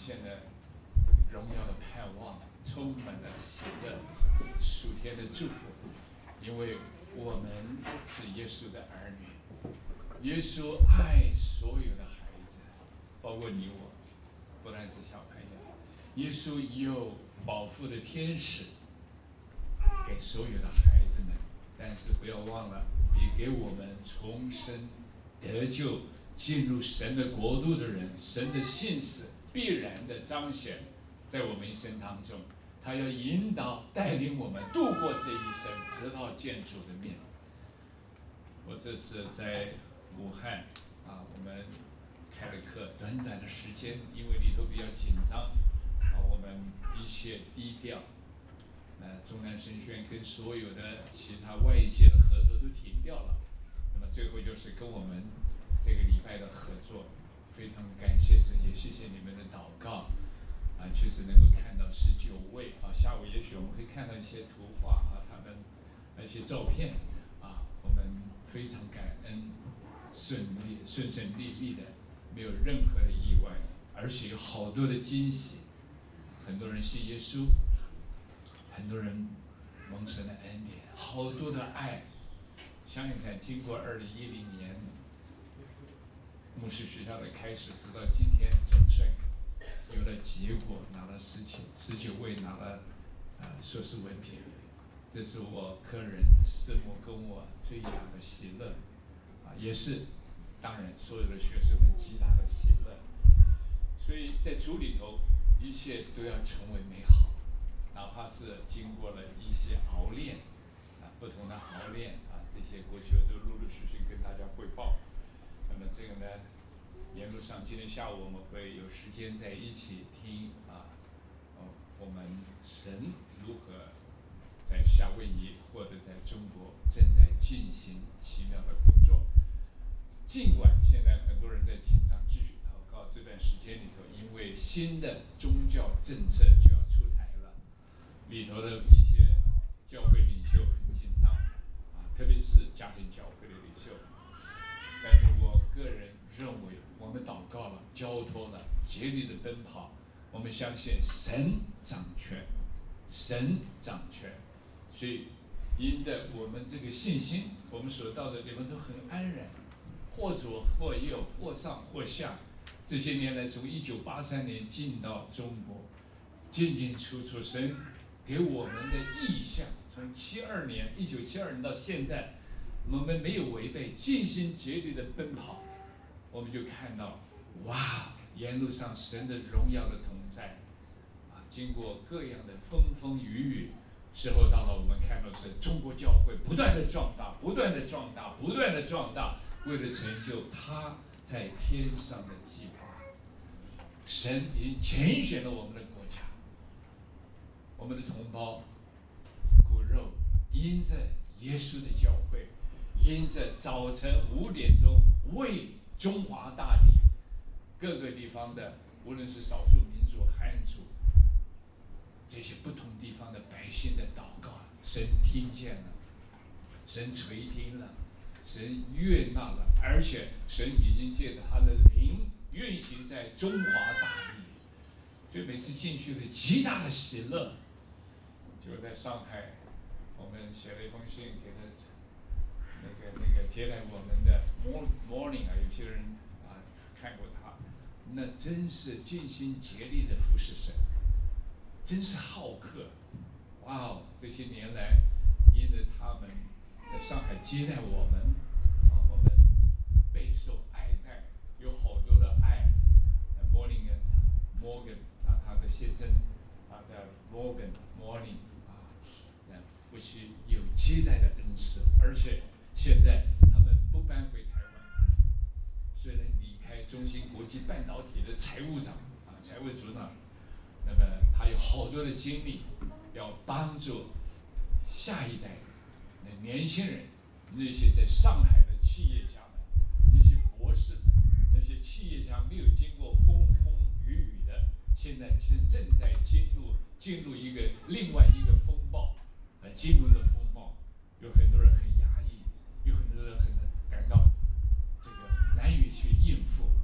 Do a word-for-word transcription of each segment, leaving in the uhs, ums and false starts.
现了荣耀的盼望，充满了喜乐，属天的祝福，因为我们是耶稣的儿女，耶稣爱所有的孩子，包括你我，不但是小朋友，耶稣有保护的天使给所有的孩子们，但是不要忘了，也给我们重生得救进入神的国度的人，神的信使必然的彰显在我们一生当中，他要引导带领我们度过这一生，直到见主的面。我这次在武汉啊，我们开了课，短短的时间，因为里头比较紧张啊，我们一切低调。呃，中南神学院跟所有的其他外界的合作都停掉了，那么最后就是跟我们这个礼拜的合作，非常感谢神，也谢谢你们的祷告，啊，确实能够看到十九位啊，下午也许我们会看到一些图画啊，他们一些照片啊，我们非常感恩，顺利顺顺利利的，没有任何的意外，而且有好多的惊喜，很多人信耶稣。很多人蒙神的恩典，好多的爱。想想看，经过二零一零年牧师学校的开始，直到今天，总算有了结果，拿了十九十九位拿了呃硕士文凭，这是我个人师母跟我最大的喜乐，啊，也是当然所有的学生们极大的喜乐。所以在主里头，一切都要成为美好。哪怕是经过了一些熬炼，啊，不同的熬炼啊，这些过去我都陆陆续续跟大家汇报。那么这个呢，沿路上今天下午我们会有时间在一起听啊，哦，我们神如何在夏威夷或者在中国正在进行奇妙的工作。尽管现在很多人在紧张，继续祷告，这段时间里头，因为新的宗教政策就要出台了。里头的一些教会领袖很紧张，啊，特别是家庭教会的领袖。但是我个人认为，我们祷告了，交托了，竭力的奔跑，我们相信神掌权，神掌权。所以，因着我们这个信心，我们所到的地方都很安然，或左或右，或上或下。这些年来，从一九八三年进到中国，进进出出，神给我们的意向，从七二年，一九七二年到现在，我们没有违背，尽心竭力的奔跑，我们就看到，哇，沿路上神的荣耀的同在，啊，经过各样的风风雨雨，时候到了，我们看到是中国教会不断的壮大，不断的壮大，不断的壮大，为了成就他在天上的计划。神已经拣选了我们的国家。我们的同胞骨肉，因着耶稣的教会，因着早晨五点钟为中华大地各个地方的，无论是少数民族、汉族，这些不同地方的百姓的祷告，神听见了，神垂听了，神悦纳了，而且神已经借着他的灵运行在中华大地，所以每次进去的极大的喜乐。就在上海，我们写了一封信给他，那个那个接待我们的 morning 啊，有些人啊看过他，那真是尽心竭力的服侍神，真是好客。哇哦，这些年来，因着他们在上海接待我们，啊，我们备受爱戴，有好多的爱。morning Morgan 啊，他的先生啊的 Morgan Morning。夫妻有接待的恩赐，而且现在他们不搬回台湾，虽然离开中芯国际半导体的财务长啊，财务组长，那么他有好多的精力，要帮助下一代的年轻人，那些在上海的企业家们，那些博士们，那些企业家没有经过风风雨雨的，现在是正在进入进入一个另外一个风暴。金融的风暴，有很多人很压抑，有很多人很感到这个难以去应付。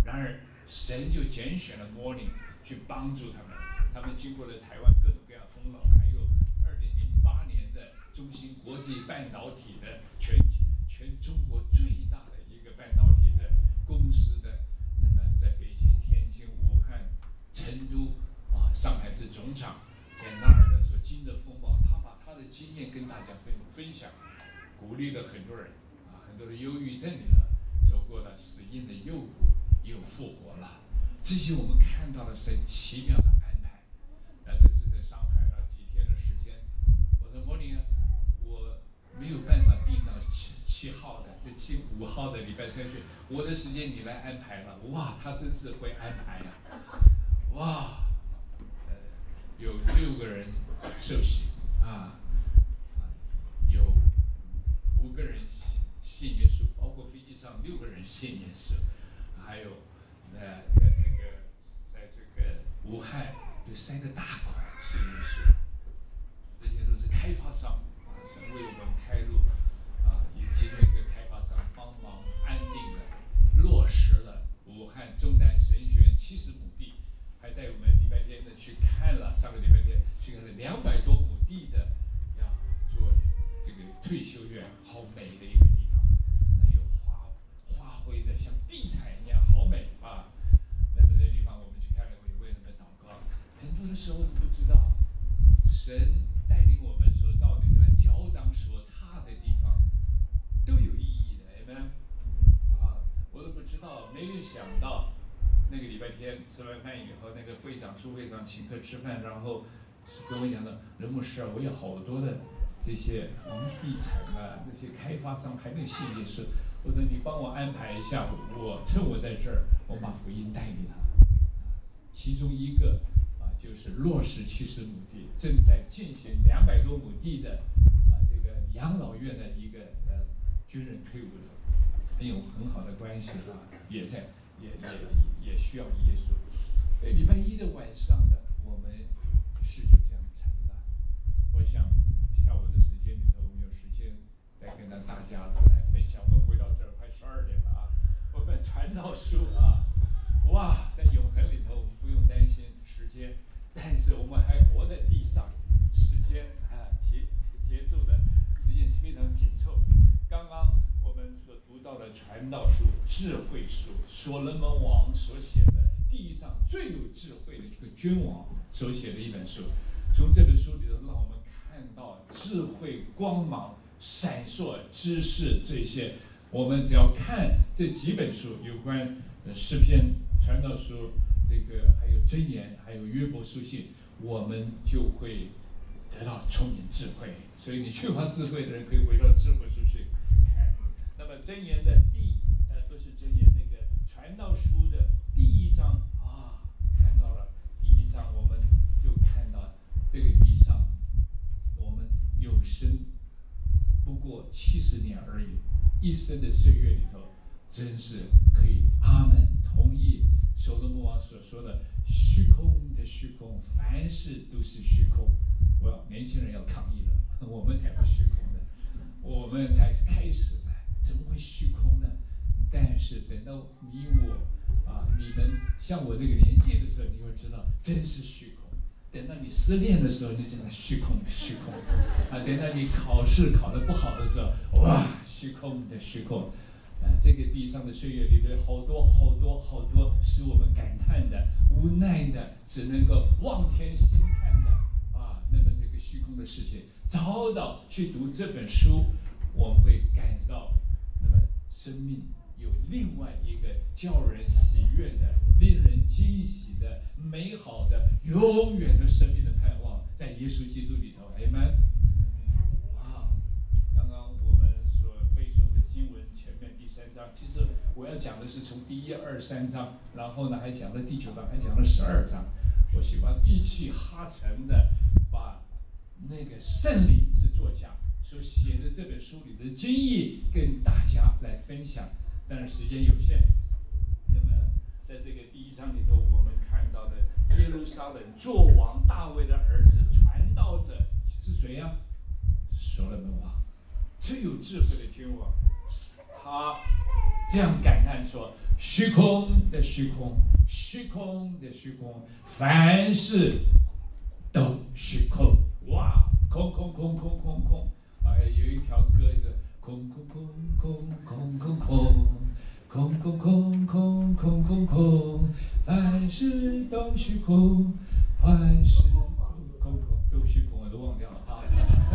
然而神就拣选了摩尼去帮助他们，他们经过了台湾各种各样风浪，还有二零零八年的中芯国际半导体的全全中国最大的一个半导体的公司的，那么在北京、天津、武汉、成都啊，上海市总厂在那儿的所经的风暴，他把他的经验跟大家分分享，鼓励了很多人啊，很多的忧郁症里头走过了死荫的幽谷，又复活了。这些我们看到了神奇妙的安排。那这次在上海了几天的时间，我说摩尼，我没有办法定到七七号的，就七五号的礼拜三去，我的时间你来安排了。哇，他真是会安排呀、啊！哇，呃，有六个人受洗啊，有五个人信耶稣，包括飞机上六个人信耶稣，还有呃，在这个在这个武汉有三个大款信耶稣，这些都是开发商啊，神为我们开路啊，以其中一个开发商帮忙安定的落实了武汉中南神学院七十亩地，还带我们礼拜天的去看了，上个礼拜天去看了两百多亩地的，要做这个退休院，好美的一个地方，那有花花卉的像地毯一样，好美啊！那么那地方我们去看了，我也为他们祷告。很多的时候不知道，神带领我们所到的地方，脚掌所踏的地方，都有意义的，有没有？啊，我都不知道，没有想到。那个礼拜天吃完饭以后，那个会长、副会长请客吃饭，然后跟我讲的，任牧师啊，我有好多的这些房地产啊，这些开发商还没有信耶稣，我说你帮我安排一下，我趁我在这儿，我把福音带给他。其中一个啊，就是落实七十亩地，正在进行两百多亩地的啊，这个养老院的一个呃军人退伍的，很有很好的关系啊，也在。也也也需要耶稣，所以礼拜一的晚上呢，我们是就这样成了。我想下午的时间里头，我们有时间再跟大家来分享。我们回到这儿快十二点了啊，我们传道书啊，哇，在永恒里头，我们不用担心时间，但是我们还活在地上，时间啊节节奏的时间非常紧凑。刚刚我们所读到的传道书、智慧书，所罗门王所写的地上最有智慧的这个君王所写的一本书。从这本书里头，让我们看到智慧光芒闪烁、知识这些。我们只要看这几本书，有关诗篇、传道书，这个还有箴言，还有约伯书信，我们就会得到聪明智慧。所以你缺乏智慧的人，可以回到智慧书信看。那么箴言的第呃不是箴言，那个传道书的第一章啊，看到了第一章，我们就看到这个地上我们有生不过七十年而已，一生的岁月里头，真是可以阿门同意所罗门王所说的虚空的虚空，凡事都是虚空。我要年轻人要抗议了，我们才不虚空呢，我们才开始呢，怎么会虚空呢？但是等到你我啊，你们像我这个年纪的时候，你会知道真是虚空。等到你失恋的时候，你就知道虚空的虚空啊；等到你考试考得不好的时候，哇，虚空的虚空。啊，这个地上的岁月里头，好多好多好多使我们感叹的、无奈的，只能够望天兴叹的啊。那么这个虚空的事情，早早去读这本书，我们会感到，那么生命有另外一个叫人喜悦的、令人惊喜的、美好的、永远的生命的盼望，在耶稣基督里头。阿们。啊，刚刚我们所背诵的经文前面第三章，其实我要讲的是从第一、二、三章，然后呢还讲了第九章，还讲了十二章。我喜欢一气哈成的把那个圣灵之作家所写的这本书里的经义跟大家来分享。但是时间有限，那么在这个第一章里头，我们看到的耶路撒冷作王大卫的儿子传道者是谁呀、啊？所罗门王，最有智慧的君王。他这样感叹说：“ 虚空的虚空，虚空的虚空，凡事都虚空。哇，空空空空空空。哎，有一条歌是空空空空空空空。空空空空空空空，凡事都虚空，凡事空空都虚空，我都忘掉了啊。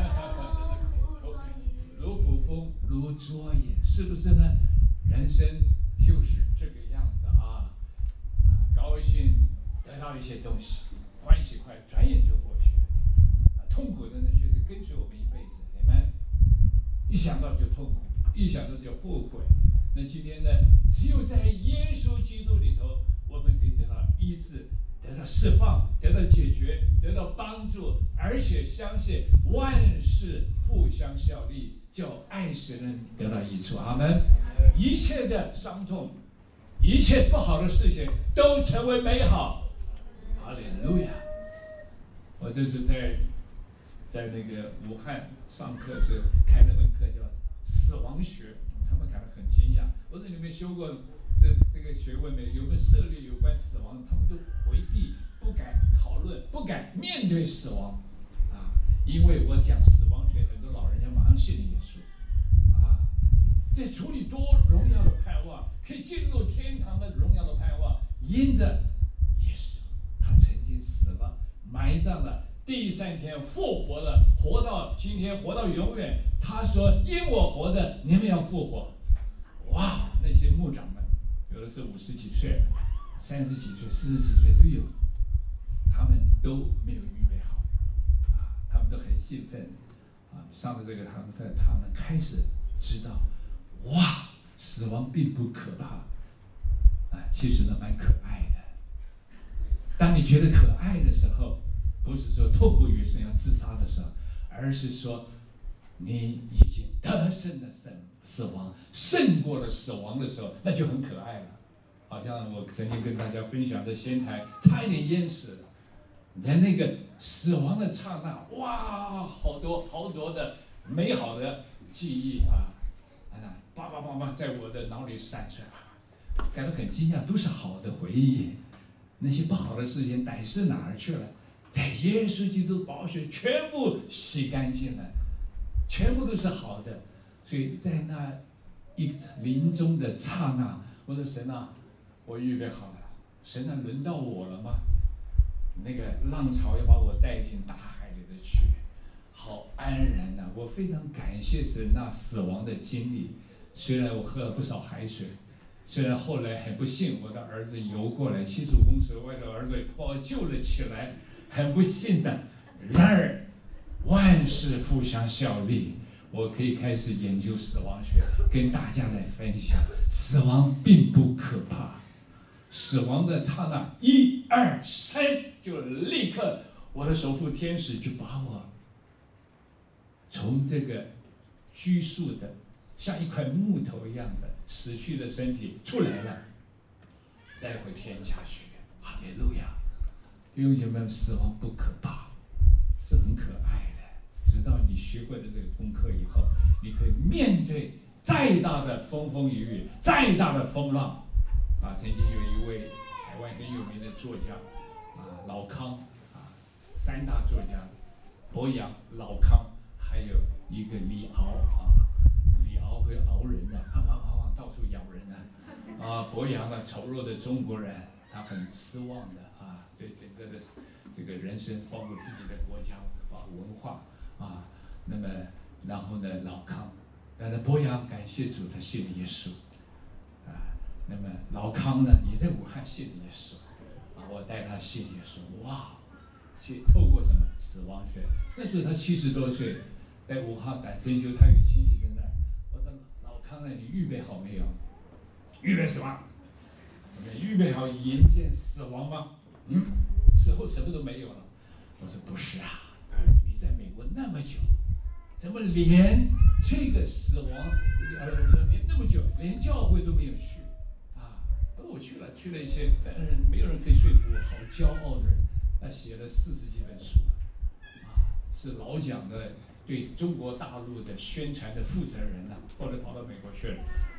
如捕风，如捉影，是不是呢？人生就是这个样子啊！啊，高兴得到一些东西，欢喜快，转眼就过去了。啊，痛苦的呢，却是跟随我们一辈子。你们一想到就痛苦，一想到就后悔。那今天呢，只有在耶稣基督里头，我们可以得到医治，得到释放，得到解决，得到帮助，而且相信万事互相效力，叫爱神人得到益处。阿们。一切的伤痛，一切不好的事情都成为美好。哈利路亚！我这是在在那个武汉上课时开了门课，叫死亡学。他们感到很惊讶，我说你们修过这这个学问没有？有没有涉猎有关死亡？他们都回避，不敢讨论，不敢面对死亡，啊！因为我讲死亡学，很多老人家马上信了耶稣，啊！在主里多荣耀的盼望，可以进入天堂的荣耀的盼望，因着耶稣，他曾经死了，埋葬了。第三天复活了，活到今天，活到永远。他说：“因我活的，你们要复活。”哇！那些牧长们，有的是五十几岁了，三十几岁、四十几岁都有，他们都没有预备好，啊，他们都很兴奋，啊，上了这个堂课，他们开始知道，哇，死亡并不可怕，啊，其实呢蛮可爱的。当你觉得可爱的时候，不是说痛不欲生要自杀的时候，而是说你已经得胜了死死亡，胜过了死亡的时候，那就很可爱了。好像我曾经跟大家分享的仙台差一点淹死了，在那个死亡的刹那，哇，好多好多的美好的记忆啊，啊，叭叭叭叭在我的脑里闪出来，感到很惊讶，都是好的回忆。那些不好的事情歹势哪儿去了？在耶稣基督宝血全部洗干净了，全部都是好的。所以在那一临终的刹那，我说神啊，我预备好了。神啊，轮到我了吗？那个浪潮要把我带进大海里头去，好安然呐、啊！我非常感谢神那死亡的经历。虽然我喝了不少海水，虽然后来很不幸，我的儿子游过来七十五公尺外的儿子把我救了起来。很不幸的，然而万事互相效力，我可以开始研究死亡学，跟大家来分享，死亡并不可怕。死亡的刹那，一二三，就立刻，我的守护天使就把我从这个拘束的，像一块木头一样的死去的身体出来了，带回天家去。哈利路亚！弟兄姐妹，死亡不可怕，是很可爱的。直到你学会了这个功课以后，你可以面对再大的风风雨雨，再大的风浪。啊，曾经有一位台湾很有名的作家，啊，老康，啊，三大作家，伯阳、老康，还有一个李敖，啊，李敖会熬人的，汪汪汪汪到处咬人的，啊，伯阳呢，丑陋的中国人，他很失望的。对整个的这个人生，包括自己的国家啊文化啊，那么然后呢，老康，但是伯阳感谢主，他信了耶稣，啊，那么老康呢也在武汉信了耶稣，啊，我带他信耶稣，哇，去透过什么死亡学？那时候他七十多岁，在武汉胆深究，他有亲戚在那儿，我说老康呢，你预备好没有？预备什么？你预备好迎接死亡吗？嗯，之后什么都没有了。我说不是啊，你在美国那么久，怎么连这个死亡，呃，说连那么久，连教会都没有去啊？我去了，去了一些，但是没有人可以说服我，好骄傲的人。他写了四十几本书，啊，是老蒋的对中国大陆的宣传的负责人呐、啊，后来跑到美国去了。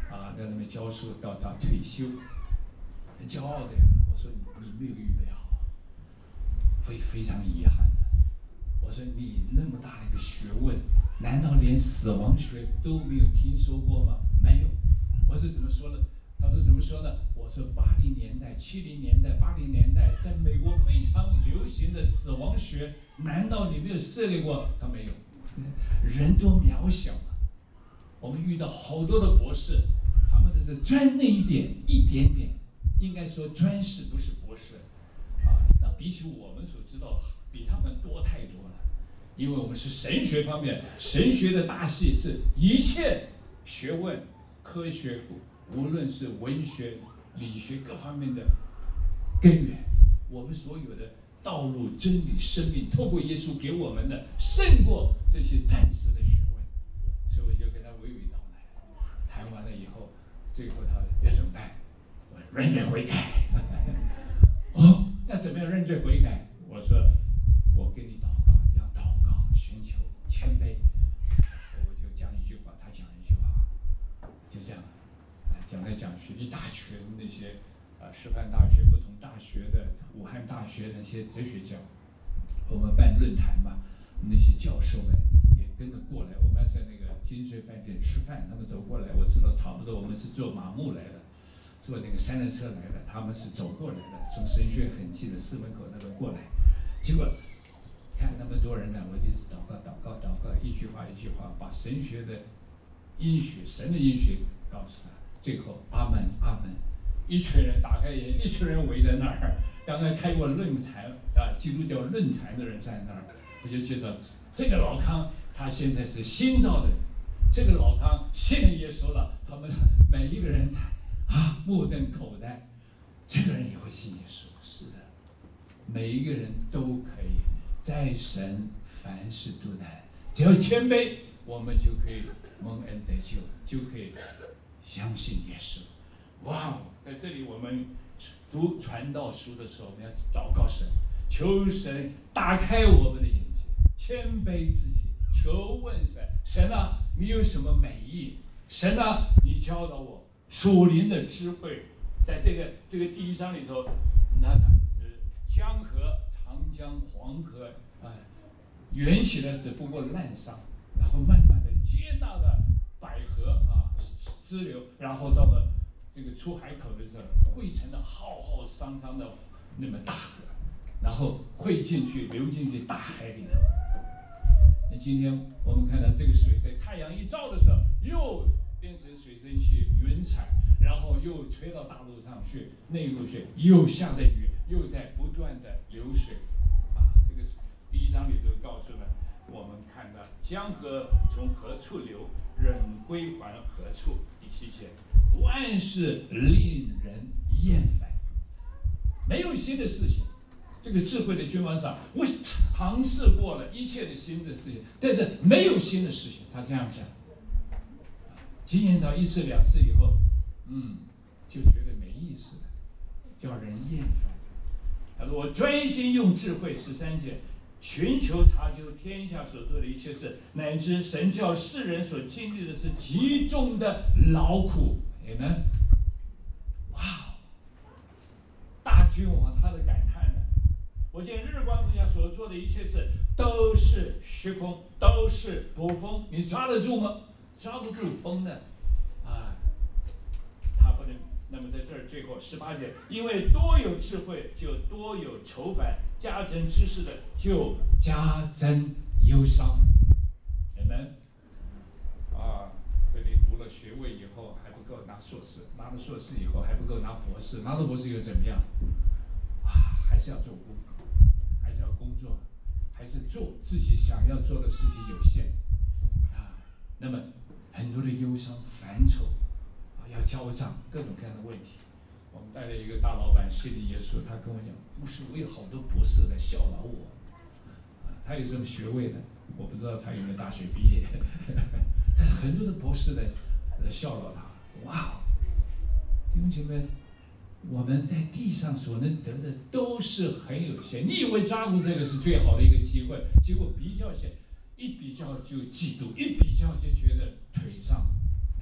啊，在那边教书到到退休，很骄傲的。我说你没有预备好，非非常遗憾的。我说你那么大的一个学问，难道连死亡学都没有听说过吗？没有。我说怎么说呢？他说怎么说呢？我说八零年代、七零年代、八零年代，在美国非常流行的死亡学，难道你没有涉猎过？他没有。人多渺小啊！我们遇到好多的博士，他们都是专那一点一点点，应该说专士不是博士啊。那比起我们所知道，比他们多太多了。因为我们是神学方面，神学的大系是一切学问、科学，无论是文学、理学各方面的根源。我们所有的道路、真理、生命，透过耶稣给我们的，胜过这些暂时的学问。所以我就跟他娓娓道来。谈完了以后，最后他要怎么办？我认罪悔改。哦，那怎么样认罪悔改？我说，我给你祷告，要祷告，寻求谦卑。我就讲一句话，他讲一句话，就这样，讲来讲去，一大群那些啊，师范大学、不同大学的、武汉大学那些哲学家，我们办论坛嘛，那些教授们也跟着过来。我们在那个金穗饭店吃饭，他们走过来，我知道差不多我们是坐马木来的，坐那个三轮车来的，他们是走过来的，从神学很近的寺门口那边过来。结果看那么多人呢，我就是祷告、祷告、祷告，一句话一句话，把神学的应许、神的应许告诉他。最后，阿门，阿门。一群人打开眼，一群人围在那儿。刚才开过论坛啊，基督教论坛的人在那儿，我就介绍这个老康，他现在是新造的人。这个老康信了耶稣了，他们每一个人在啊目瞪口呆。这个人也会信耶稣，是的，每一个人都可以，在神凡事都难，只要谦卑，我们就可以蒙恩得救，就可以相信耶稣。哇哦，在这里我们读传道书的时候，我们要祷告神，求神打开我们的眼睛，谦卑自己，求问神，神啊，你有什么美意？神啊，你教导我属灵的智慧。在这个这个第一章里头，那呃江河、长江、黄河啊、呃，源起来只不过滥觞，然后慢慢的接纳了百合啊支流，然后到了这个出海口的时候，汇成了浩浩汤汤的那么大河，然后汇进去，流进去大海里头。那今天我们看到这个水在太阳一照的时候，又变成水蒸气、云彩，然后又吹到大陆上去，内陆去，又下着雨，又在不断的流水。啊，这个第一章里头告诉了我们，看到江河从何处流，人归还何处。第七节，万事令人厌烦，没有新的事情。这个智慧的君王上，我尝试过了一切的新的事情，但是没有新的事情。他这样讲，经验到一次两次以后，嗯，就觉得没意思了，叫人厌烦。他说：“我专心用智慧，十三节，寻求查究天下所做的一切事，乃至神叫世人所经历的是极重的劳苦。”你们，哇！大君王他的感叹呢？我见日光之下所做的一切事都是虚空，都是捕风，你抓得住吗？抓不住风的，啊，他不能。那么在这儿最后十八节，因为多有智慧，就多有愁烦；加增知识的，就加增忧伤。你们，啊，这里读了学位以后还不够拿硕士，拿了硕士以后还不够拿博士，拿了博士又怎么样？啊，还是要做工，还是要工作，还是做自己想要做的事情有限，啊，那么很多的忧伤、烦愁，啊，要交账，各种各样的问题。我们带了一个大老板信的耶稣，他跟我讲，牧师，我有好多博士来效劳我，啊，他有什么学位的？我不知道他有没有大学毕业，但是很多的博士来来效劳他，哇！弟兄姐妹，我们在地上所能得的都是很有限。你以为抓住这个是最好的一个机会，结果比较些，一比较就嫉妒，一比较就觉得腿胀，啊，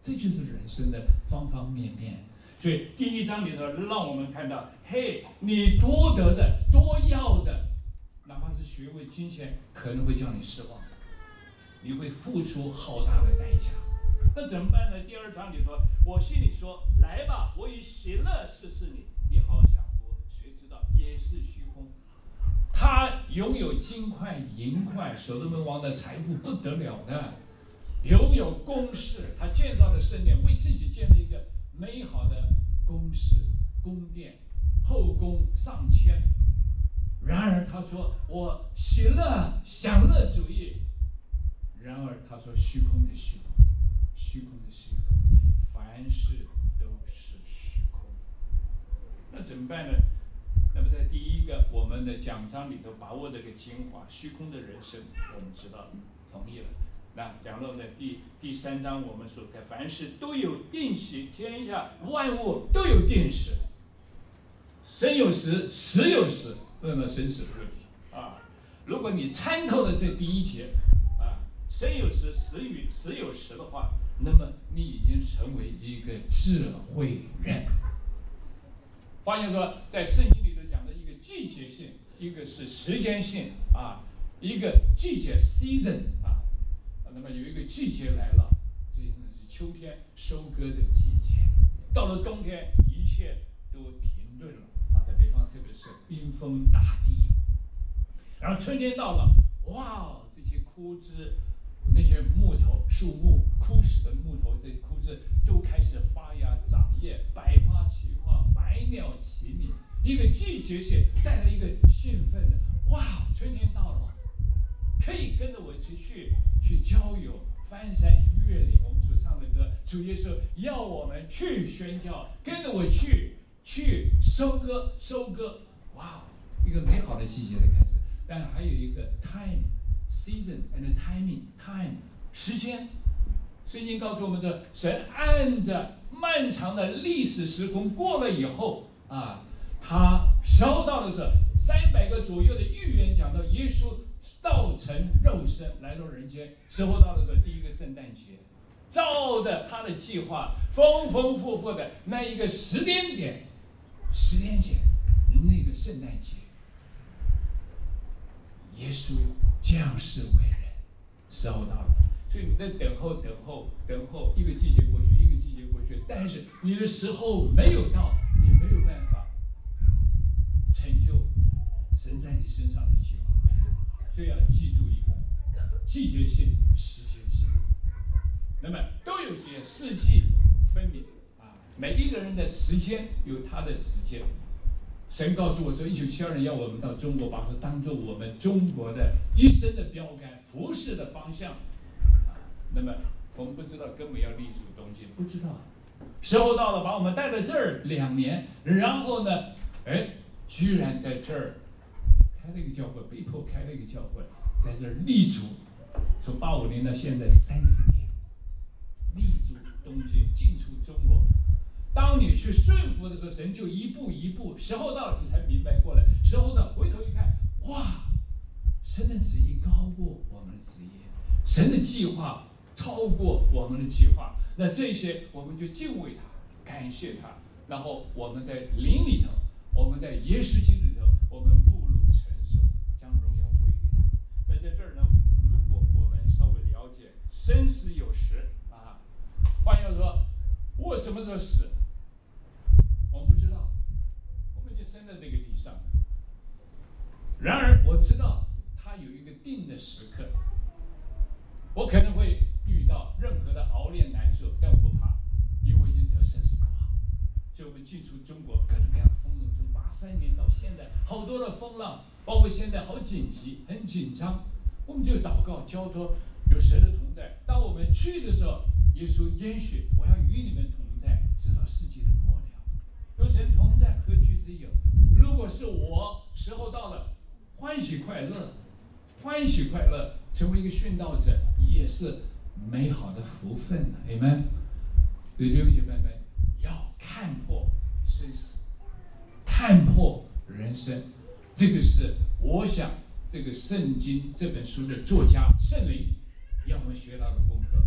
这就是人生的方方面面。所以第一章里头让我们看到，嘿，你多得的、多要的，哪怕是学位、金钱，可能会叫你失望，你会付出好大的代价。那怎么办呢？第二章里头，我心里说：来吧，我以喜乐试试你，你好好享福。谁知道也是虚空。他拥有金块、银块，所罗门王的财富不得了的，拥有宫室，他建造的圣殿，为自己建了一个美好的宫室、宫殿，后宫上千。然而他说：我喜乐、享乐主义。然而他说：虚空的虚空，虚空的虚空，凡事都是虚空。那怎么办呢？那么在第一个我们的讲章里头把握这个精华，虚空的人生，我们知道，同意了。那讲到的第第三章，我们说的凡事都有定期，天下万物都有定时，生有时，死有时，那么生死不题啊。如果你参透了这第一节啊，生有时，死与死有时的话，那么你已经成为一个智慧人。发现说，在圣经里头讲的一个季节性，一个是时间性啊，一个季节 season 啊。那么有一个季节来了，这是秋天收割的季节。到了冬天，一切都停顿了啊，在北方特别是冰封大地。然后春天到了，哇，这些枯枝、那些木头、树木枯死的木头，这些枯枝都开始发芽、长叶，百花齐放，百鸟齐鸣。一个季节性带来一个兴奋的，哇，春天到了。可以跟着我去去去郊游、翻山越岭。我们所唱的歌，主耶稣要我们去宣教，跟着我去去收割收割。哇，一个美好的季节的开始。但还有一个 time season and timing time 时间。圣经告诉我们说，神按着漫长的历史时空过了以后啊，他收到的是三百个左右的预言，讲到耶稣道成肉身来到人间，时候到了的第一个圣诞节，照着他的计划，丰丰富富的那一个时间点，时间点，那个圣诞节，耶稣降世为人，时候到了。所以你在等候、等候、等候，一个季节过去，一个季节过去，但是你的时候没有到，你没有办法成就神在你身上的计划。所以要记住一个季节性、时间性，那么都有节，四季分明啊。每一个人的时间有他的时间。神告诉我说，一九七二年要我们到中国，把它当做我们中国的一生的标杆、服饰的方向啊。那么我们不知道根本要立足东京，不知道。时候到了，把我们带到这儿两年，然后呢，哎，居然在这儿。开了一个教会，被迫开了一个教会，在这儿立足，从八五年到现在三十年，立足东京，进出中国。当你去顺服的时候，神就一步一步，时候到了，你才明白过来。时候到，回头一看，哇，神的旨意高过我们的旨意，神的计划超过我们的计划。那这些我们就敬畏他，感谢他，然后我们在灵里头，我们在耶稣基督里头，我们步入成熟，将荣耀归给他。那在这儿呢，如果我们稍微了解生死有时啊，换句话说，我什么时候死，我们不知道，我们已经生在这个地上。然而我知道他有一个定的时刻，我可能会遇到任何的熬炼难受，但我不怕，因为我已经得胜死亡。所以我们进出中国各种各样的风浪中，八三年到现在好多的风浪，包括现在好紧急、很紧张，我们就祷告交托，有神的同在。当我们去的时候，耶稣应许我要与你们同在，直到世界的末了。有神同在，何惧之有？如果是我，时候到了，欢喜快乐，欢喜快乐，成为一个殉道者，也是美好的福分啊 Amen。对弟兄姐妹们，要看破生死，看破人生，这个是我想这个圣经这本书的作家圣灵要我们学到的功课。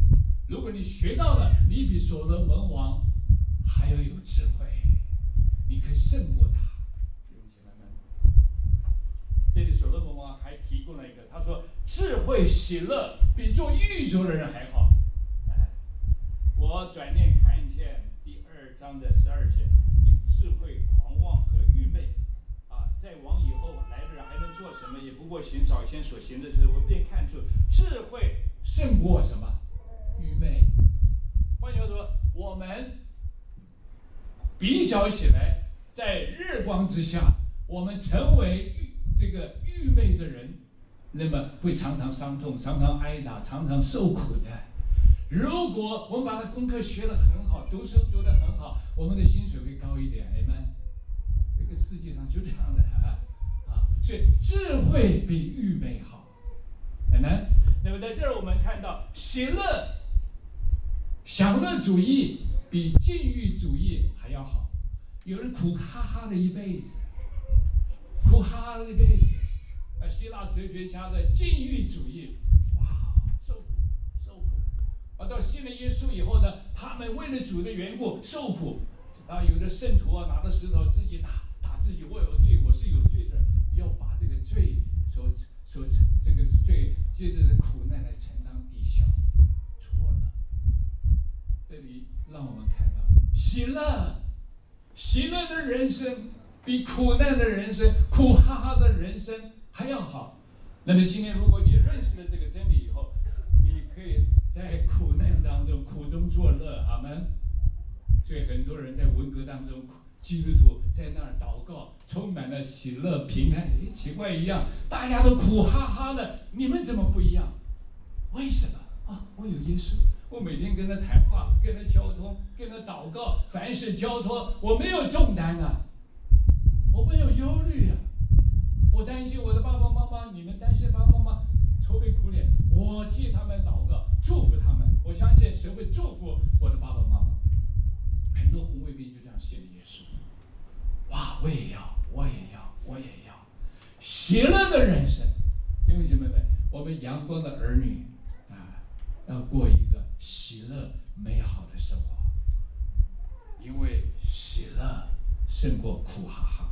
如果你学到了，你比所罗门王还要有智慧，你可以胜过他。弟兄姐妹们，这里所罗门王还提供了一个，他说智慧喜乐比做狱卒的人还好。哎，我转念看见第二章的十二节，以智慧、狂妄和愚昧。啊，在王以后来的人还能做什么？也不过行早先所行的事。我便看出智慧胜过什么？愚昧。换句话说，我们比较起来，在日光之下，我们成为这个愚昧的人，那么会常常伤痛，常常挨打，常常受苦的。如果我们把他功课学得很好，读书读得很好，我们的薪水会高一点。哎们，这个世界上就这样的啊啊！所以智慧比愚昧好。哎们，那么在这儿我们看到喜乐。享乐主义比禁欲主义还要好，有人苦哈哈的一辈子，苦哈哈的一辈子。呃，希腊哲学家的禁欲主义，哇，受苦受苦。而到信了耶稣以后呢，他们为了主的缘故受苦。啊，有的圣徒啊，拿着石头自己打打自己，我有罪，我是有罪的，要把这个罪所所这个罪接着的苦难来承担抵消，错了。这里让我们看到喜乐，喜乐的人生比苦难的人生、苦哈哈的人生还要好。那么今天，如果你认识了这个真理以后，你可以在苦难当中苦中作乐，阿们。所以很多人在文革当中，基督徒在那儿祷告，充满了喜乐、平安。诶，奇怪一样，大家都苦哈哈的，你们怎么不一样？为什么啊？我有耶稣。我每天跟他谈话，跟他交通，跟他祷告，凡事交托，我没有重担啊，我没有忧虑啊。我担心我的爸爸妈妈，你们担心爸爸妈妈愁眉苦脸，我替他们祷告，祝福他们。我相信神会祝福我的爸爸妈妈。很多红卫兵就这样信了耶稣。哇，我也要，我也要，我也要，喜乐的人生。弟兄姐妹们，我们阳光的儿女啊，要过一个喜乐美好的生活，因为喜乐胜过苦哈哈，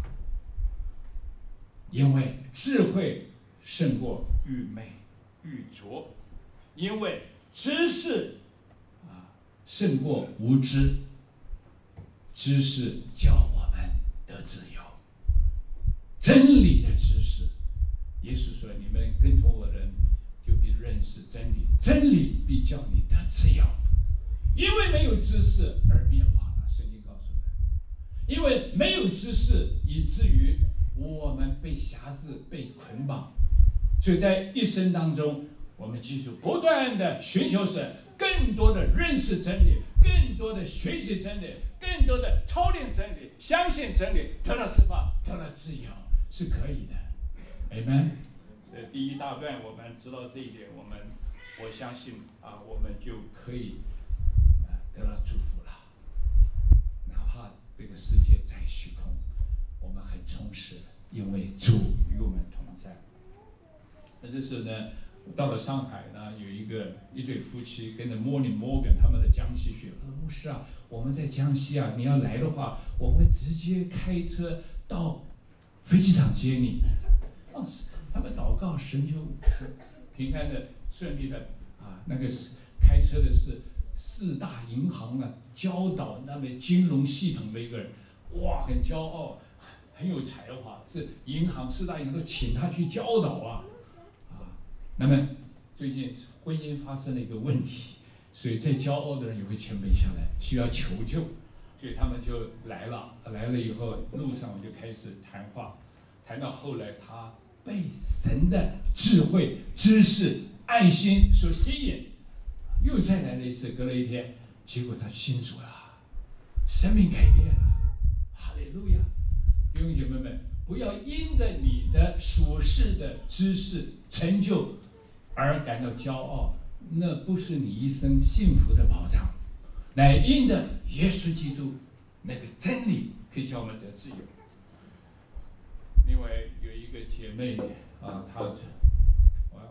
因为智慧胜过愚昧愚拙，因为知识啊胜过无知，知识叫我们得自由，真理的知识。耶稣说：“你们跟从我的人，就必认识真理，真理必叫你得自由。因为没有知识而灭亡了。”圣经告诉我们，因为没有知识，以至于我们被辖制、被捆绑。所以在一生当中，我们记住，不断的寻求神，更多的认识真理，更多的学习真理，更多的操练真理，相信真理，得到释放，得到自由，是可以的。Amen。这第一大段我们知道这一点，我们我相信啊，我们就可以啊得到祝福了。哪怕这个世界再虚空，我们很充实，因为主与我们同在。那这时呢，到了上海呢，有一个一对夫妻跟着 Morning Morgan 他们的江西学，他说牧师啊，我们在江西啊，你要来的话，我会直接开车到飞机场接你。哦，他们祷告，神就平安的、顺利的啊。那个是开车的是四大银行的教导那边金融系统的一个人，哇，很骄傲，很有才华，是银行四大银行都请他去教导啊啊。那么最近婚姻发生了一个问题，所以再骄傲的人也会谦卑下来，需要求救，所以他们就来了。来了以后，路上我就开始谈话，谈到后来他被神的智慧、知识、爱心所吸引，又再来了一次，隔了一天，结果他信主了，生命改变了，哈利路亚！弟兄姐妹们，不要因着你的属世的知识成就而感到骄傲，那不是你一生幸福的保障。乃因着耶稣基督那个真理，可以叫我们得自由。另外有一个姐妹啊，她我我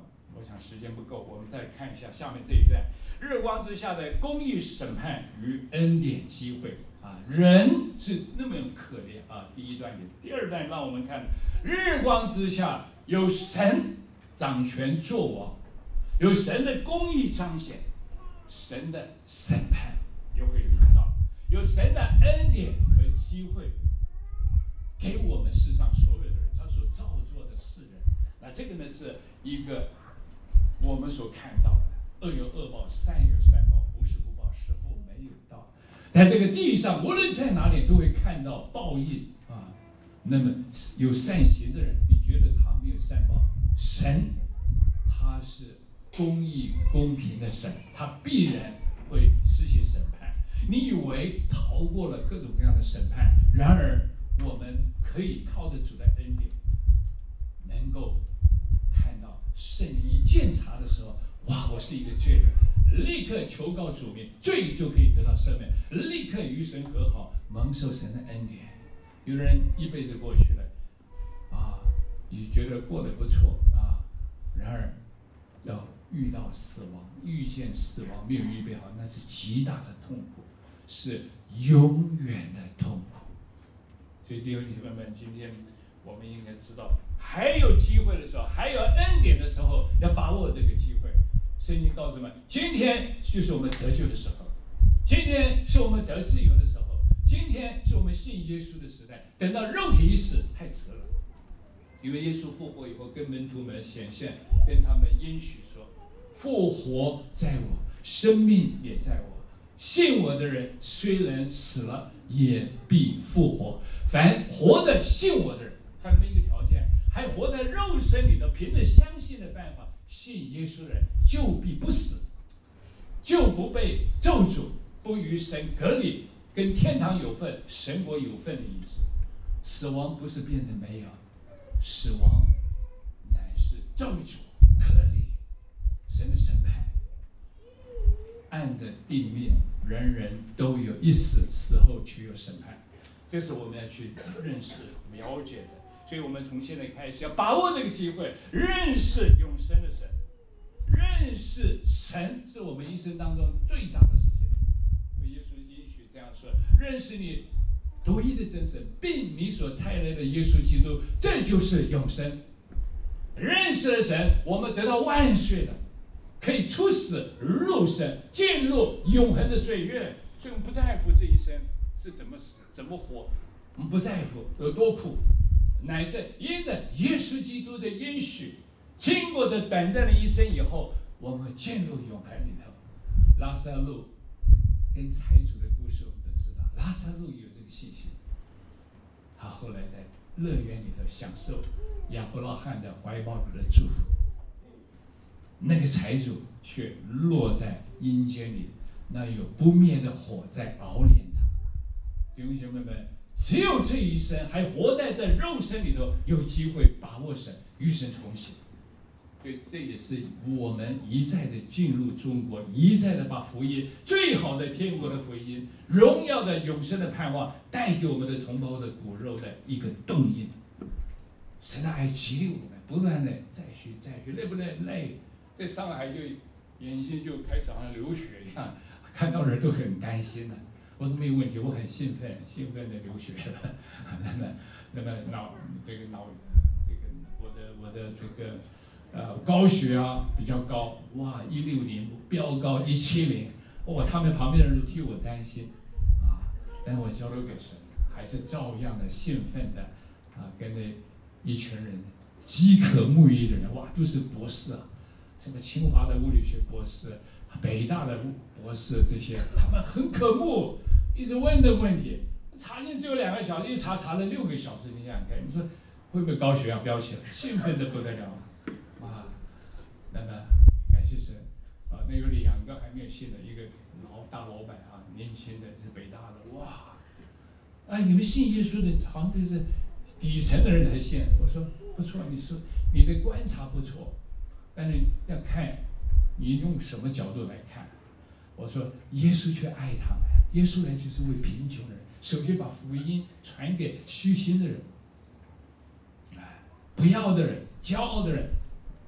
想时间不够，我们再看一下下面这一段：日光之下的公义审判与恩典机会啊，人是那么可怜啊。第一段也，第二段让我们看日光之下有神掌权作王，有神的公义彰显，神的审判又会临到，有神的恩典和机会给我们世上所有的人，他所造作的世人。那这个呢，是一个我们所看到的，恶有恶报，善有善报，不是不报，时候没有到。在这个地上，无论在哪里，都会看到报应啊。那么有善行的人，你觉得他没有善报？神他是公义公平的神，他必然会施行审判。你以为逃过了各种各样的审判，然而我们可以靠着主的恩典，能够看到圣灵一鉴察的时候，哇，我是一个罪人，立刻求告主名，罪就可以得到赦免，立刻与神和好，蒙受神的恩典。有人一辈子过去了，啊，你觉得过得不错啊，然而要遇到死亡，遇见死亡没有预备好，那是极大的痛苦，是永远的痛苦。所以弟兄姐妹们，今天我们应该知道，还有机会的时候，还有恩典的时候，要把握这个机会。圣经告诉我们，今天就是我们得救的时候，今天是我们得自由的时候，今天是我们信耶稣的时代。等到肉体一死，太迟了。因为耶稣复活以后，跟门徒们显现，跟他们应许说：复活在我，生命也在我。信我的人，虽然死了，也必复活。凡活的信我的人，他们一个条件，还活在肉身里的，凭着相信的办法信耶稣的人，就必不死，就不被咒诅，不与神隔离，跟天堂有份，神国有份的意思。死亡不是变成没有，死亡乃是咒诅、隔离，神的审判。按着定命，人人都有一死，死后却有审判，这是我们要去认识、了解的。所以我们从现在开始要把握这个机会，认识永生的神，认识神是我们一生当中最大的事情。因为耶稣允许这样说：认识你独一的真神，并你所差来的耶稣基督，这就是永生。认识了神，我们得到万岁的，可以出死入生，进入永恒的岁月。所以我们不在乎这一生是怎么死、怎么活，我们不在乎有多苦，乃是因着耶稣基督的应许，经过的短暂的一生以后，我们进入永恒里头。拉撒路跟财主的故事我们都知道，拉撒路有这个信心，他后来在乐园里头享受亚伯拉罕的怀抱里的祝福。那个财主却落在阴间里，那有不灭的火在熬炼他。弟兄姐妹们，只有这一生还活在这肉身里头，有机会把握神，与神同行。所以这也是我们一再的进入中国，一再的把福音，最好的天国的福音，荣耀的永生的盼望，带给我们的同胞的骨肉的一个动因。神的爱激励我们，不断的再学再学，累不累？累。在上海就眼睛就开始好像流血一样，看到人都很担心了。我说没有问题，我很兴奋，兴奋的流血了。那么，那么脑这个脑这个我的我的这个呃高血压比较高，哇，一六零飙高一七零，哇，他们旁边的人都替我担心啊，但是我交流给神，还是照样的兴奋的啊，跟那一群人饥渴沐浴的人，哇，都是博士啊。什么清华的物理学博士、北大的博士，这些他们很渴慕，一直问的问题，查经只有两个小时，一查查了六个小时，你想想看，你说会不会高血压飙起来？兴奋的不得了啊！那么感谢神啊，那有两个还没有信的，一个老大老板啊，年轻的是北大的，哇！哎，你们信耶稣的，好像就是底层的人才信。我说不错，你说你的观察不错。但是要看你用什么角度来看。我说耶稣却爱他们，耶稣来就是为贫穷的人，首先把福音传给虚心的人，不要的人、骄傲的人。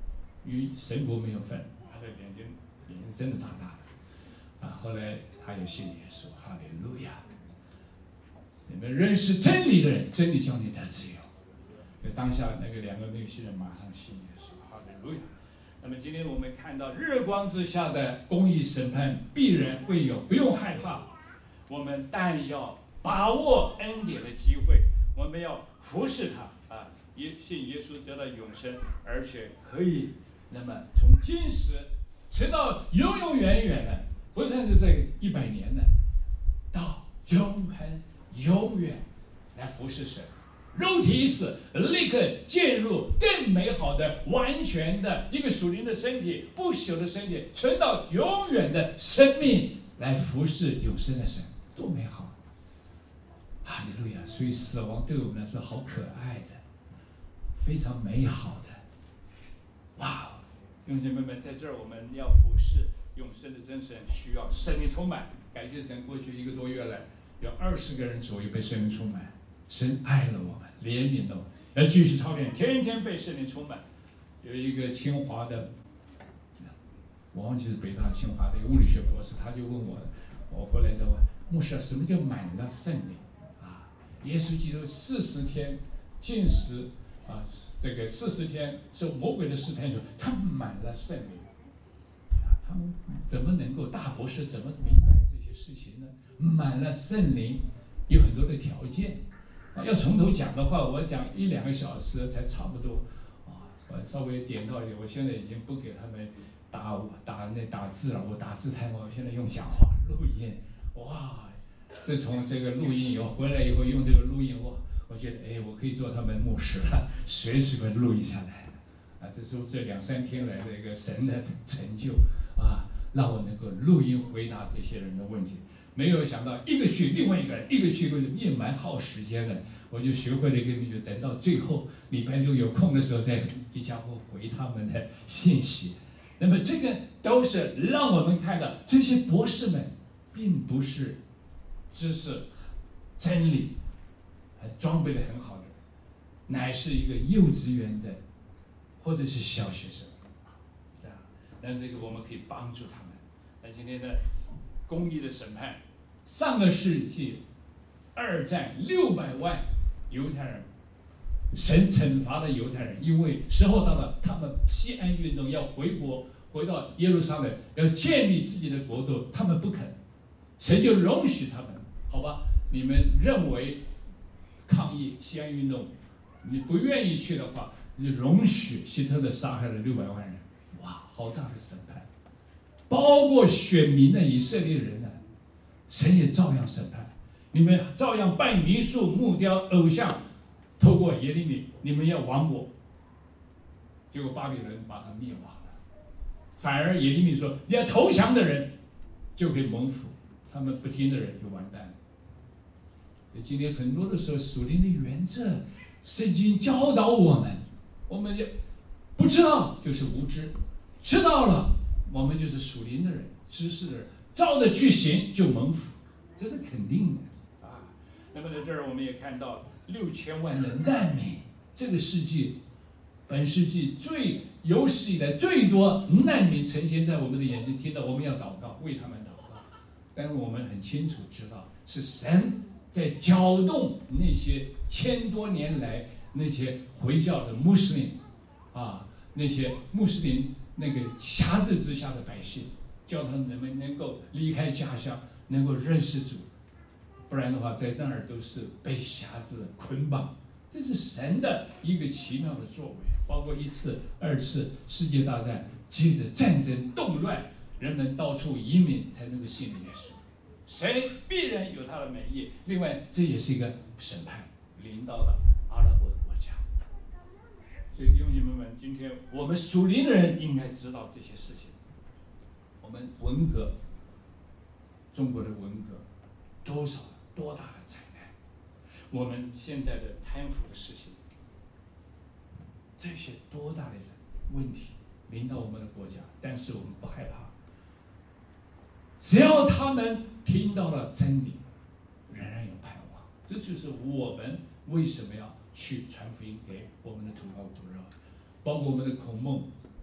与神国没有份，他的眼睛眼睛真的大大的啊。后来他也信耶稣，哈利路亚！你们认识真理的人，真理叫你得自由。所以当下那个两个内心人马上信耶稣，哈利路亚！那么今天我们看到日光之下的公义审判必然会有，不用害怕。我们但要把握恩典的机会，我们要服侍他啊，耶信耶稣得到永生，而且可以那么从今时直到永永远远的，不算是这一百年的，到永恒永远来服侍神。肉体死，立刻进入更美好的、完全的一个属灵的身体，不朽的身体，存到永远的生命来服侍永生的神，多美好！哈利路亚！所以死亡对我们来说好可爱的，非常美好的。哇！弟兄姐妹们，在这儿我们要服侍永生的真神，需要圣灵充满。感谢神，过去一个多月来，有二十个人左右被圣灵充满。神爱了我们，怜悯了我们，要继续操练，天天被圣灵充满。有一个清华的，我忘记是北大清华的一个物理学博士，他就问我，我后来在问牧师，什么叫满了圣灵啊？耶稣基督四十天禁食啊，这个四十天受魔鬼的试探时，他满了圣灵啊，他们怎么能够大博士怎么明白这些事情呢？满了圣灵有很多的条件。要从头讲的话，我讲一两个小时才差不多啊。我稍微点到一点，我现在已经不给他们打打那打字了，我打字太慢，我现在用讲话录音。哇，自从这个录音以后回来以后用这个录音，哇，我觉得哎，我可以做他们牧师了，随时给录音下来。啊，这是这两三天来的一个神的成就啊，让我能够录音回答这些人的问题。没有想到一个去另外一个人，一个去也蛮耗时间的，我就学会了一个秘诀，等到最后礼拜六有空的时候再一家伙回他们的信息。那么这个都是让我们看到这些博士们并不是知识真理装备的很好的，乃是一个幼稚园的或者是小学生啊。但这个我们可以帮助他们。那今天的公义的审判，上个世纪二战六百万犹太人，神惩罚了犹太人，因为时候到了，他们西安运动要回国，回到耶路撒冷，要建立自己的国度，他们不肯，神就容许他们，好吧？你们认为抗议西安运动，你不愿意去的话，你就容许希特勒杀害了六百万人，哇，好大的审判，包括选民的以色列人呢，神也照样审判，你们照样拜民宿、木雕、偶像，透过耶利米，你们要亡国。结果巴比伦把他灭亡了，反而耶利米说，你要投降的人就可以蒙福，他们不听的人就完蛋了。今天很多的时候，属灵的原则，圣经教导我们，我们也不知道就是无知，知道了我们就是属灵的人、知识的人，照着去行就蒙福，这是肯定的啊。那么在这儿我们也看到六千万的难民，这个世纪，本世纪最有史以来最多难民呈现在我们的眼睛，听到我们要祷告，为他们祷告，但是我们很清楚知道是神在搅动那些千多年来那些回教的穆斯林啊，那些穆斯林那个辖制之下的百姓，叫他们能够离开家乡，能够认识主，不然的话在那儿都是被辖制捆绑。这是神的一个奇妙的作为，包括一次、二次世界大战，接着战争动乱，人们到处移民才能够信耶稣。神必然有他的美意，另外这也是一个审判，临到了阿拉伯的国家。所以弟兄姐妹们，今天我们属灵的人应该知道这些事情。我们文革，中国的文革，多少多大的灾难？我们现在的贪腐的事情，这些多大的问题临到我们的国家，但是我们不害怕。只要他们听到了真理，仍然有盼望。这就是我们为什么要去传福音给我们的同胞骨肉，包括我们的孔孟啊，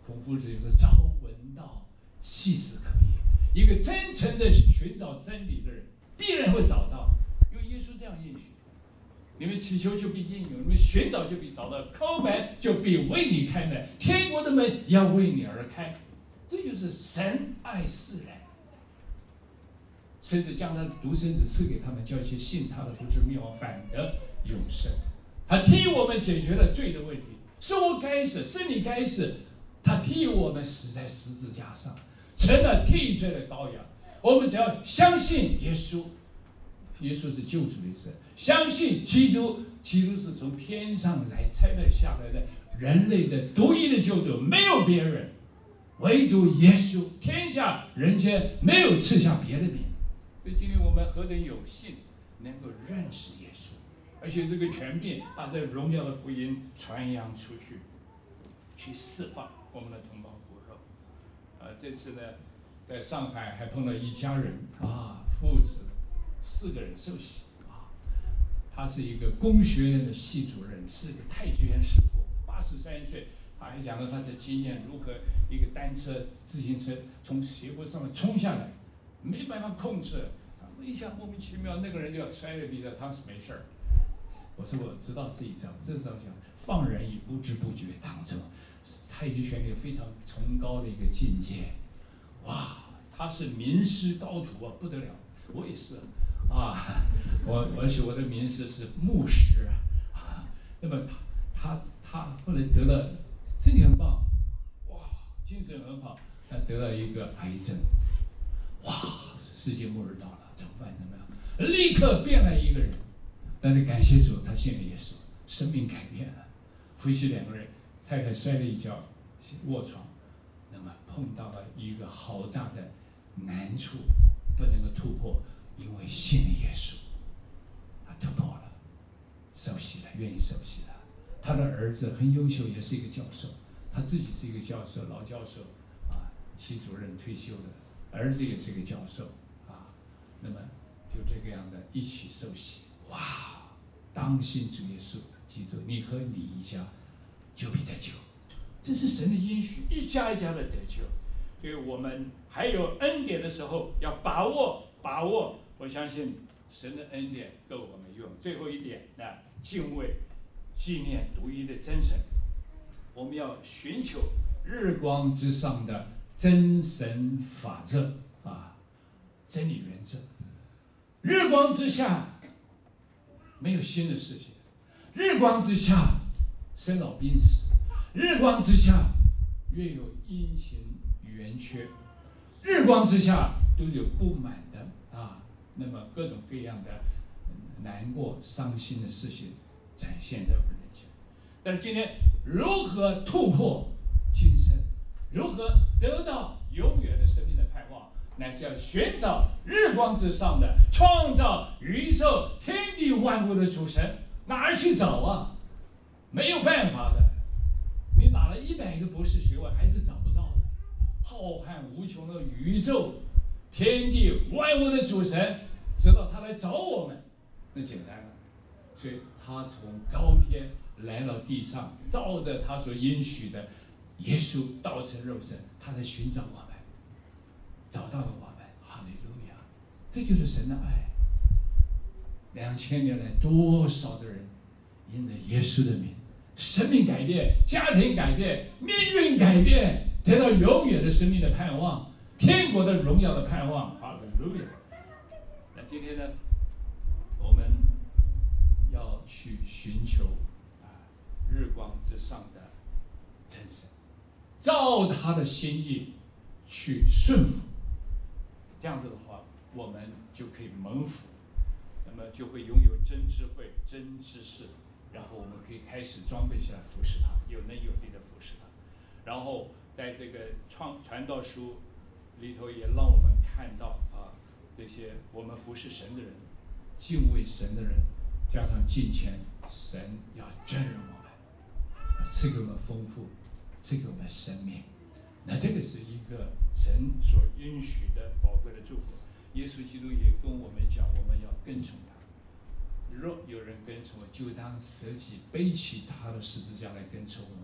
孔夫子有个朝闻道，夕死可矣。一个真诚的寻找真理的人，必然会找到，因为耶稣这样应许：你们祈求就必应允，你们寻找就必找到，叩门就必为你开门，天国的门要为你而开。这就是神爱世人，甚至将他的独生子赐给他们，叫一些信他的不至灭亡，反得永生。他替我们解决了罪的问题，是我该死，是你该死，他替我们死在十字架上，成了替罪的羔羊。我们只要相信耶稣，耶稣是救主的神，相信基督，基督是从天上来差派下来的人类的独一的救主，没有别人，唯独耶稣，天下人间没有赐下别的名。所以今天我们何等有幸能够认识耶稣，而且这个权柄把这荣耀的福音传扬出去，去释放我们的同胞骨肉。呃，这次呢，在上海还碰到一家人啊，父子四个人受洗啊。他是一个工学院的系主任，是一个太极拳师傅，八十三岁。他还讲到他的经验，如何一个单车、自行车从斜坡上面冲下来，没办法控制，一下莫名其妙，那个人就要摔在地上，他是没事儿。我说我知道这一招，这招叫放人以不知不觉当中，太极拳里非常崇高的一个境界。哇，他是名师高徒啊，不得了！我也是啊，我而且我的名师是牧师啊。那么他他他后来得了，身体很棒，哇，精神很好，但得了一个癌症，哇，世界末日到了，怎么办？怎么样？立刻变了一个人。但是感谢主，他信了耶稣，生命改变了。夫妻两个人，太太摔了一跤，卧床，那么碰到了一个好大的难处，不能够突破，因为信了耶稣，他突破了，受洗了，愿意受洗了。他的儿子很优秀，也是一个教授，他自己是一个教授，老教授啊，系主任退休的，儿子也是一个教授啊，那么就这个样的一起受洗。哇！当信主耶稣基督，你和你一家就必得救，这是神的应许，一家一家的得救。所以我们还有恩典的时候，要把握把握。我相信神的恩典够我们用。最后一点，那敬畏、纪念独一的真神，我们要寻求日光之上的真神法则啊，真理原则。日光之下没有新的事情，日光之下生老病死，日光之下越有阴晴圆缺，日光之下都有不满的啊，那么各种各样的难过、伤心的事情展现在我们人间。但是今天如何突破今生，如何得到永远的生命的盼望，乃是要寻找日光之上的创造宇宙天地万物的主神。哪儿去找啊？没有办法的，你拿了一百个博士学位还是找不到的。浩瀚无穷的宇宙天地万物的主神，直到他来找我们，那简单了。所以他从高天来到地上，照着他所应许的耶稣道成肉身，他在寻找我们，找到了我们。哈利路亚！这就是神的爱。两千年来，多少的人因着耶稣的名，生命改变，家庭改变，命运改变，得到永远的生命的盼望，天国的荣耀的盼望。哈利路亚！那今天呢，我们要去寻求啊日光之上的真神，照他的心意去顺服。这样子的话，我们就可以蒙福，那么就会拥有真智慧、真知识，然后我们可以开始装备起来服侍他，有能有力的服侍他。然后在这个创传道书里头，也让我们看到啊，这些我们服侍神的人、敬畏神的人，加上敬虔，神要尊荣我们，赐给我们丰富，赐给我们生命。那这个是一个神所允许的宝贵的祝福。耶稣基督也跟我们讲，我们要跟从他。若有人跟从我，就当舍己背起他的十字架来跟从我。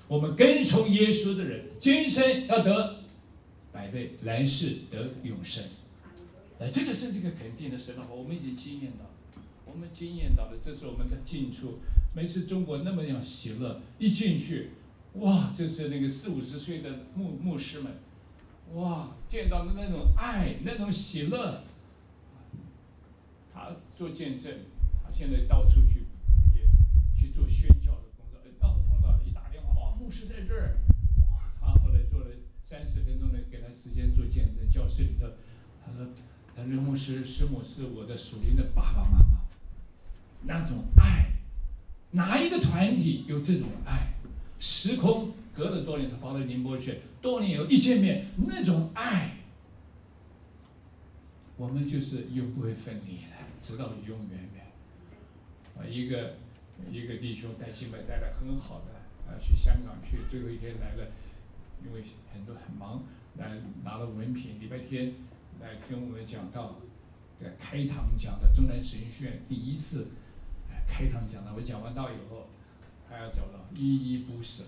我们跟从耶稣的人，今生要得百倍，来世得永生。呃，这个是这个肯定的神的话，我们已经经验到了，我们经验到了，这是我们的进出。每次中国那么样喜乐，一进去，哇，就是那个四五十岁的牧牧师们，哇，见到的那种爱，那种喜乐。他做见证，他现在到处去也去做宣教的工作，到处碰到一打电话，哇，牧师在这儿，哇，他后来做了三十分钟的给他时间做见证，教室里头，他说。他说牧师师母是我的属灵的爸爸妈妈，那种爱，哪一个团体有这种爱？时空隔了多年，他跑到宁波去，多年以后一见面，那种爱，我们就是永不会分离的，直到永永远远。啊，一个一个弟兄带敬拜带得很好的，啊，去香港去，最后一天来了，因为很多很忙，来拿了文凭，礼拜天。来跟我们讲到，在开堂讲的中南神学院第一次，开堂讲的，我讲完道以后，还要走了，依依不舍。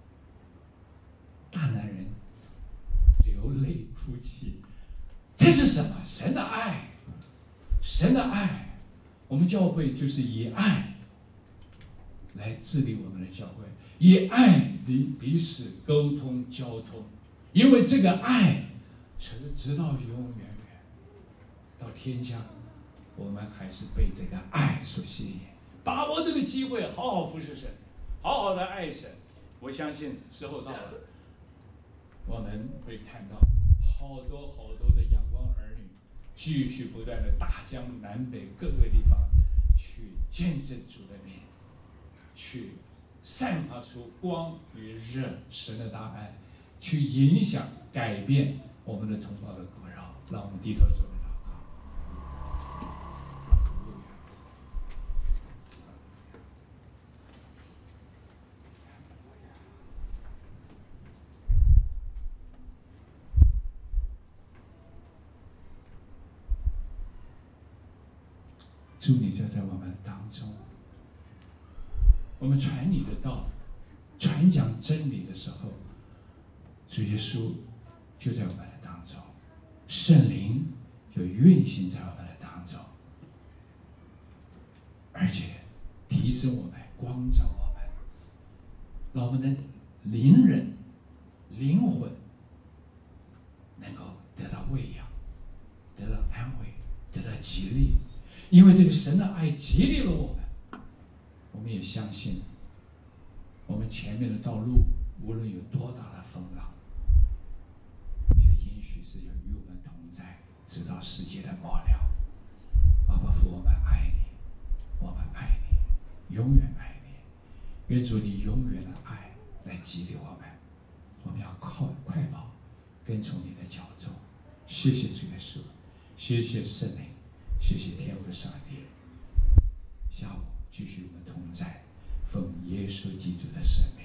大男人流泪哭泣，这是什么？神的爱，神的爱，我们教会就是以爱来治理我们的教会，以爱彼彼此沟通交通，因为这个爱。直直到永永远远，到天家，我们还是被这个爱所吸引，把握这个机会，好好服侍神，好好的爱神。我相信时候到了，我们会看到好多好多的阳光儿女，继续不断的大江南北各个地方去见证主的名，去散发出光与热神的大爱，去影响改变。我们的同胞的国扰，让我们低头做个祷告。主，你就在我们当中，我们传你的道，传讲真理的时候，主耶稣就在我们的当中，圣灵就运行在我们的当中，而且提升我们，光照我们，让我们的灵人、灵魂能够得到喂养，得到安慰，得到激励。因为这个神的爱激励了我们，我们也相信，我们前面的道路无论有多大的风浪，你的应许是要与我们同在，直到世界的末了。阿爸父，我们爱你，我们爱你，永远爱你。愿主你永远的爱来激励我们，我们要快快跑，跟从你的脚踪。谢谢主耶稣，谢谢圣灵，谢谢天父上帝。下午继续我们同在，奉耶稣基督的圣名。